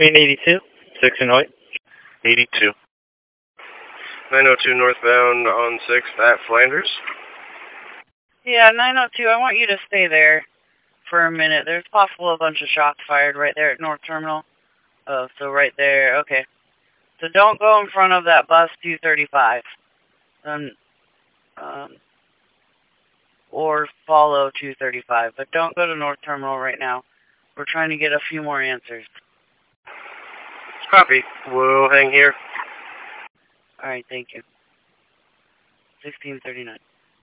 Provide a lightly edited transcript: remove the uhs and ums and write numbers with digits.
between 82, 6 and Hoyt. 82. 902 northbound on 6th at Flanders. Yeah, 902, I want you to stay there for a minute. There's possible a bunch of shots fired right there at North Terminal. Oh, so right there, okay. So don't go in front of that bus 235. Or follow 235, but don't go to North Terminal right now. We're trying to get a few more answers. Copy. We'll hang here. All right, thank you. 1639.